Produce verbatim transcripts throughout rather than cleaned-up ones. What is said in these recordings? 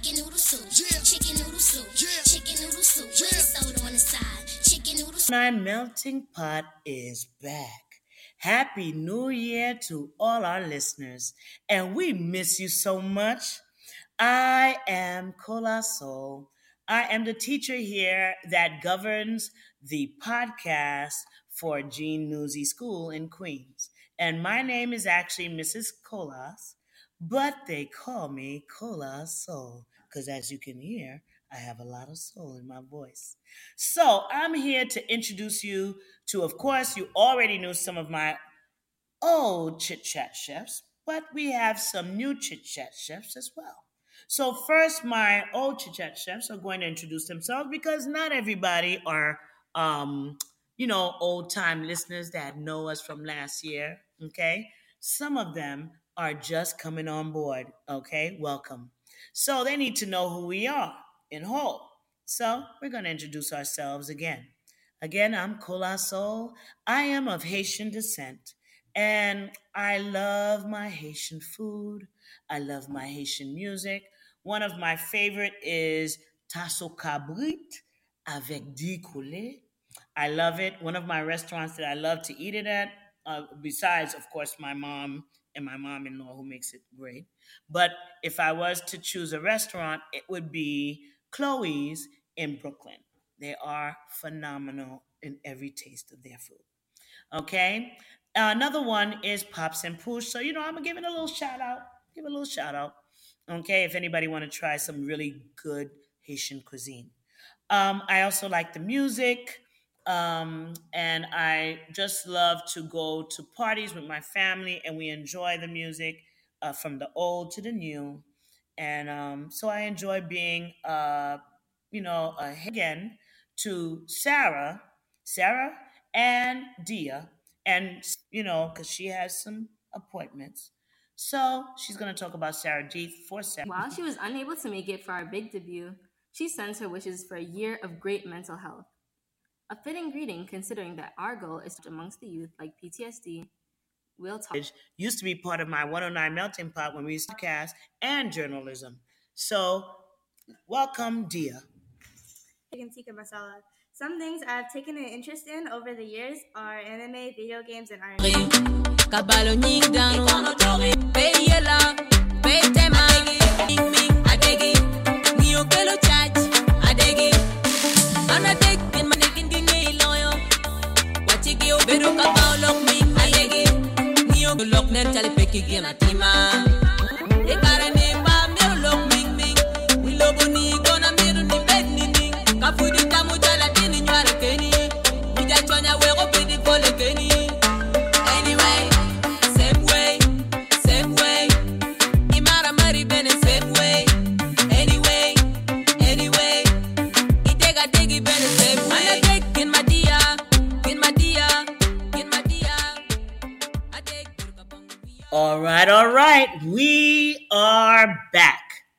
chicken noodle soup, yeah. chicken noodle soup, yeah. chicken noodle soup, yeah. with a soda on the side, chicken noodle soup. My melting pot is back. Happy New Year to all our listeners, and we miss you so much. I am Kola Soul. I am the teacher here that governs the podcast for Gene Newsy School in Queens. And my name is actually Missus Colas, but they call me Cola Soul because, as you can hear, I have a lot of soul in my voice. So I'm here to introduce you to, of course, you already knew some of my old chit chat chefs, but we have some new chit chat chefs as well. So first, my old chit chat chefs are going to introduce themselves because not everybody are, um, you know, old time listeners that know us from last year. Okay, some of them are just coming on board. Okay, welcome. So they need to know who we are in whole. So we're going to introduce ourselves again. Again, I'm Kola Soul. I am of Haitian descent. And I love my Haitian food. I love my Haitian music. One of my favorite is Tasso Cabrit avec du coulé. I love it. One of my restaurants that I love to eat it at, uh, besides, of course, my mom and my mom-in-law who makes it great. But if I was to choose a restaurant, it would be Chloe's in Brooklyn. They are phenomenal in every taste of their food. Okay. Uh, another one is Pops and Poosh. So, you know, I'm going to give it a little shout out. Give it a little shout out. Okay. If anybody want to try some really good Haitian cuisine. Um, I also like the music. Um, and I just love to go to parties with my family and we enjoy the music uh, from the old to the new. And um, so I enjoy being, uh, you know, uh, again to Sarah, Sarah and Dia, and you know, because she has some appointments. So she's gonna talk about Sarah D for Sarah. While she was unable to make it for our big debut, she sends her wishes for a year of great mental health. A fitting greeting considering that our goal is to amongst the youth like P T S D. We'll talk. Used to be part of my one oh nine melting pot when we used to cast and journalism. So welcome, Dia. Chicken tikka masala. Some things I've taken an interest in over the years are anime, video games, and R and Anyway, same way, same way. Imara mari bene same way. Anyway, anyway. Itega degi bene same way. I take in my dia, in my dia, in my dia. I take. All right, all right. We are back.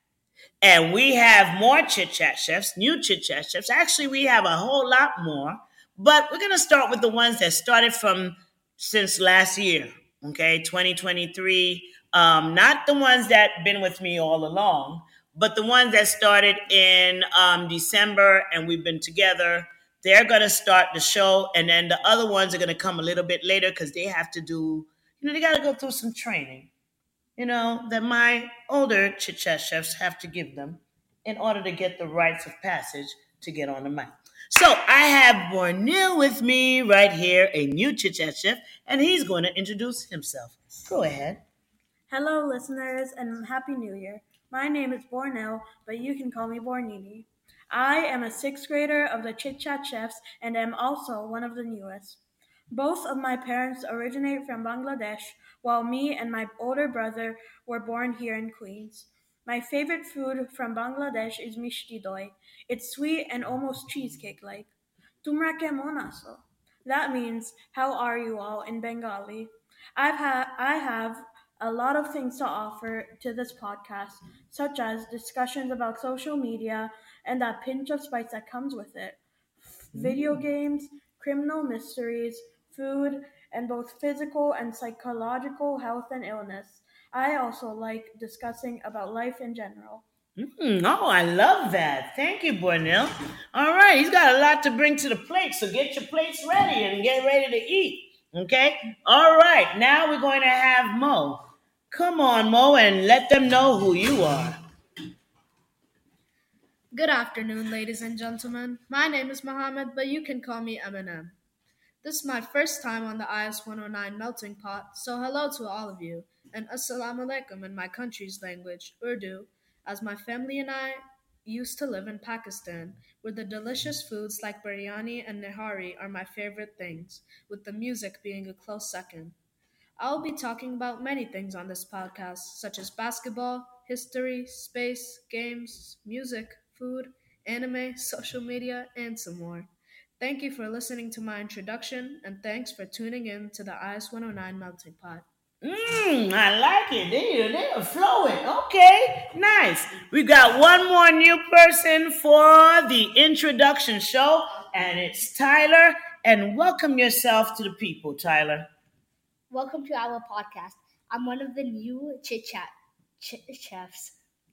And we have more Chit Chat Chefs, new Chit Chat Chefs. Actually, we have a whole lot more. But we're going to start with the ones that started from since last year, okay, twenty twenty-three. Um, not the ones that been with me all along, but the ones that started in um, December and we've been together. They're going to start the show. And then the other ones are going to come a little bit later because they have to do, you know, they got to go through some training, you know, that my older Chit Chat Chefs have to give them in order to get the rites of passage to get on the mic. So I have Bornil with me right here, a new Chit Chat Chef, and he's going to introduce himself. Go ahead. Hello, listeners, and Happy New Year. My name is Bornell, but you can call me Bornini. I am a sixth grader of the Chit Chat Chefs and am also one of the newest. Both of my parents originate from Bangladesh, while me and my older brother were born here in Queens. My favorite food from Bangladesh is mishti doi. It's sweet and almost cheesecake-like. Tumra kemon aso? That means, how are you all in Bengali? I've ha- I have a lot of things to offer to this podcast, such as discussions about social media and that pinch of spice that comes with it, video games, criminal mysteries, food, and both physical and psychological health and illness. I also like discussing about life in general. Mm, oh, I love that. Thank you, Bornell. All right, he's got a lot to bring to the plate, so get your plates ready and get ready to eat. Okay? All right, now we're going to have Mo. Come on, Mo, and let them know who you are. Good afternoon, ladies and gentlemen. My name is Mohammed, but you can call me Eminem. This is my first time on the I S one oh nine Melting Pot, so hello to all of you, and assalamu alaikum in my country's language, Urdu, as my family and I used to live in Pakistan, where the delicious foods like biryani and nihari are my favorite things, with the music being a close second. I'll be talking about many things on this podcast, such as basketball, history, space, games, music, food, anime, social media, and some more. Thank you for listening to my introduction, and thanks for tuning in to the I S one oh nine Melting Pot. Mmm, I like it. They, they're flowing. Okay, nice. We got one more new person for the introduction show, and it's Tyler. And welcome yourself to the people, Tyler. Welcome to our podcast. I'm one of the new Chit Chat ch- chefs,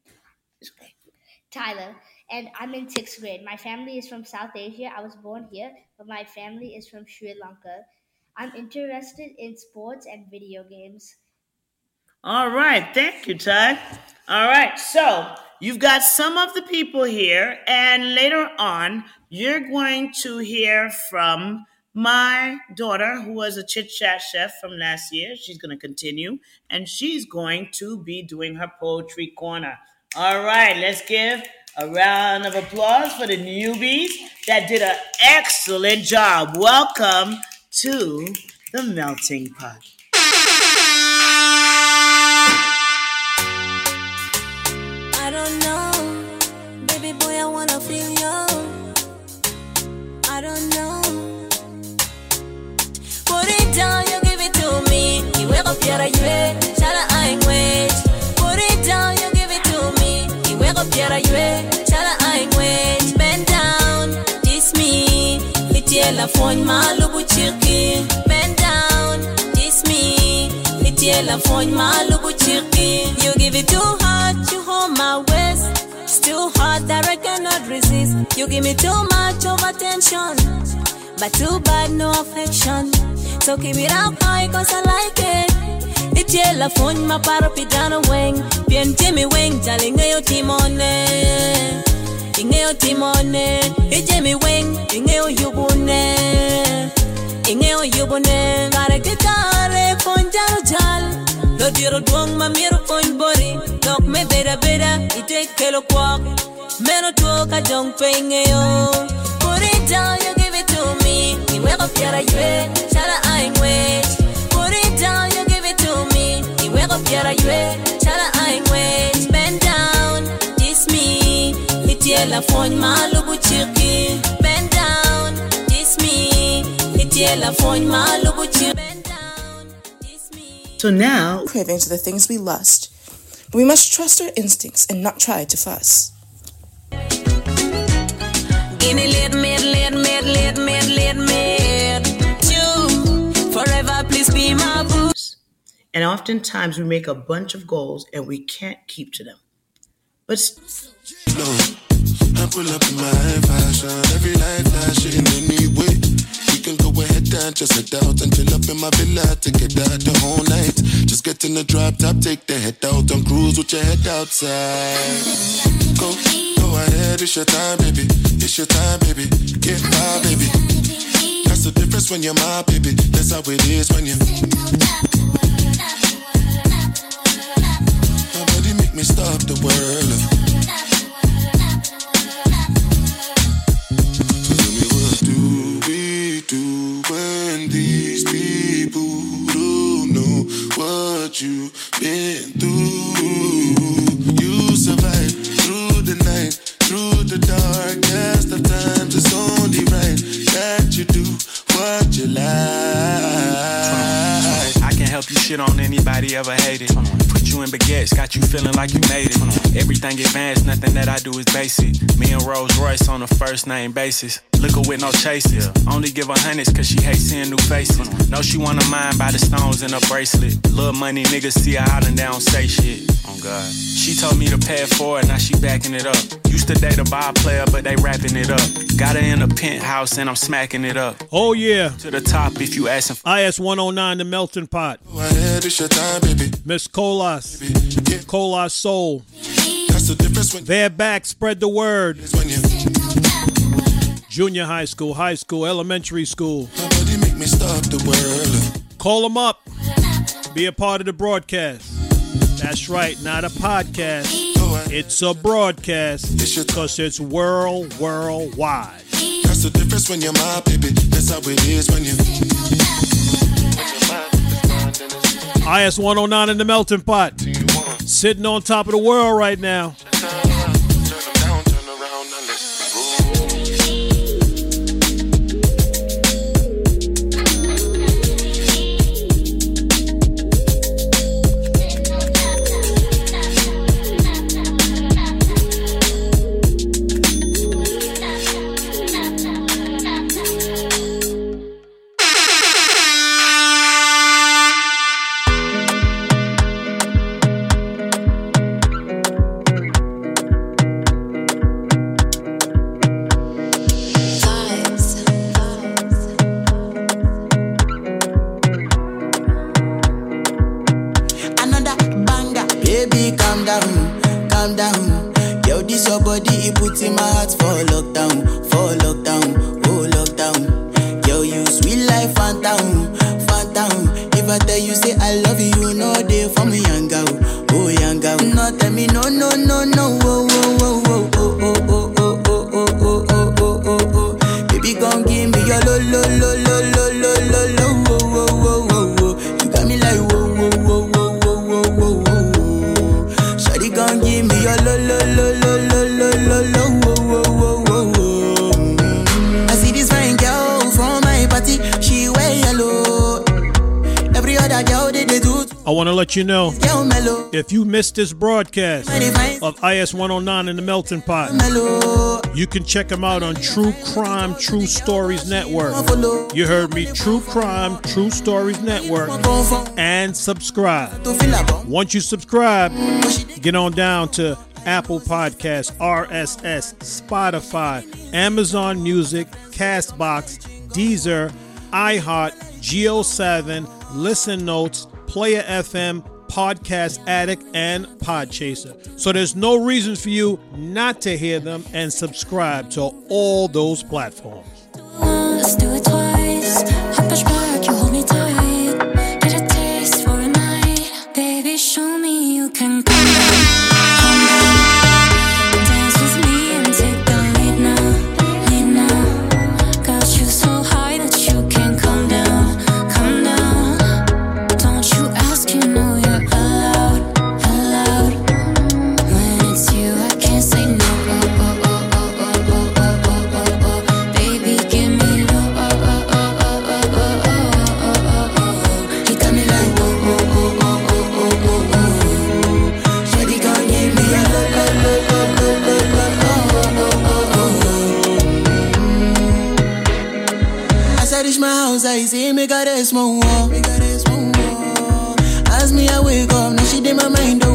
Tyler, and I'm in sixth grade. My family is from South Asia. I was born here, but my family is from Sri Lanka. I'm interested in sports and video games. All right, thank you, Ty. All right, so you've got some of the people here, and later on, you're going to hear from my daughter, who was a Chit Chat chef from last year. She's going to continue, and she's going to be doing her poetry corner. All right, let's give a round of applause for the newbies that did an excellent job. Welcome to the Melting Pot. I don't know, baby boy, I wanna feel you. I don't know. Put it down, you give it to me. You wake up, you're a yue, shala I'm wait. Put it down, you give it to me. You wake up, you're a yue, shala I'm wait. Bend down, kiss me. Itiela phone malubu chirki. Bend down, kiss me. Itiela phone malubu chirki. You give it too hard, you hold my waist. It's too hard that I cannot resist. You give me too much of attention, but too bad no affection. So keep it up high cause I like it. Itiela phone ma paro pidano weng. Bien Jimmy weng darling ayo timone. Ingeo timone, ijemi weng, ingeo yubune, ingeo yubune, ngare kitare ponjaro jal, lo diro duong mamiro pon bori, dok me beda beda, ite kelo kwak, meno tuoka jong pengeo. Put it down, you give it to me, you wake up yara yue, shala I'm wait. Put it down, you give it to me, you wake up yara yue, shala I'm wait. Bend down, kiss me. Itiela phone malubu chirki. Bend down, kiss me. Itiela phone malubu chirki. Bend down, kiss me. So now, cravings are the things we lust. But we must trust our instincts and not try to fuss. Gimme lit, mid, lit, mid, lit, mid, lit, mid. You, forever please be my boo. And oftentimes we make a bunch of goals and we can't keep to them. But st- no, I pull up in my fashion, every light flashing anyway. We can go ahead and just head out and chill up in my villa to get out the whole night. Just get in the drop top, take the head out and cruise with your head outside. Go, go ahead, it's your time, baby. It's your time, baby. Get my baby. That's the difference when you're my baby. That's how it is when you. Nobody make me stop the world. When these people don't know what you've been through, you survive through the night, through the darkest of times. It's only right that you do what you like. I can help you shit on anybody ever hated. Put you in baguettes, got you feeling like you made it. Everything advanced, nothing that I do is basic. Me and Rolls Royce on a first name basis. liquor with no chaser. Only give her hundreds cause she hates seeing new faces. Know she wanna mind by the stones in her bracelet. Little money niggas see her out and they don't say shit. Oh God. She told me to pay it forward, now she backing it up. Used to date a bar player, but they wrapping it up. Got her in a penthouse and I'm smacking it up. Oh yeah. To the top if you asking for I S one oh nine, the melting pot. Miss Colas. Colas Soul. They're back, spread the word. Junior high school, high school, elementary school. Make me stop the world. Call them up. Be a part of the broadcast. That's right, not a podcast. It's a broadcast because it's world, worldwide. That's the difference when you're my baby. That's how it is when you. I S one oh nine in the melting pot. Sitting on top of the world right now. You know, if you missed this broadcast of I S one oh nine in the Melting Pot, you can check them out on True Crime True Stories Network. You heard me, True Crime True Stories Network, and subscribe. Once you subscribe, get on down to Apple Podcasts, R S S, Spotify, Amazon Music, Castbox, Deezer, iHeart, Geo seven, Listen Notes, Player F M, Podcast Addict, and Podchaser. So there's no reason for you not to hear them and subscribe to all those platforms. Let's do it twice. I push back, you hold me tight. Get a taste for a night. Baby, show me you can come down, come down. Dance with me and take the lead now, lead now. Got you so high that you can't come down, come down. Don't you ask, you know you're allowed, allowed. When it's you, I can't say no. Oh, oh, oh, oh, oh, oh, oh, oh, oh. Baby, give me low. Oh, oh, oh, oh, oh, oh, oh, oh, oh. He got me like oh, oh, oh, oh, oh, oh, oh, oh. Shawty gon' give me a low, low, low, low, low, low, low, oh, oh, oh, oh. As I reach my house, I see me got a small wall. As me, I wake up, now she did my mind.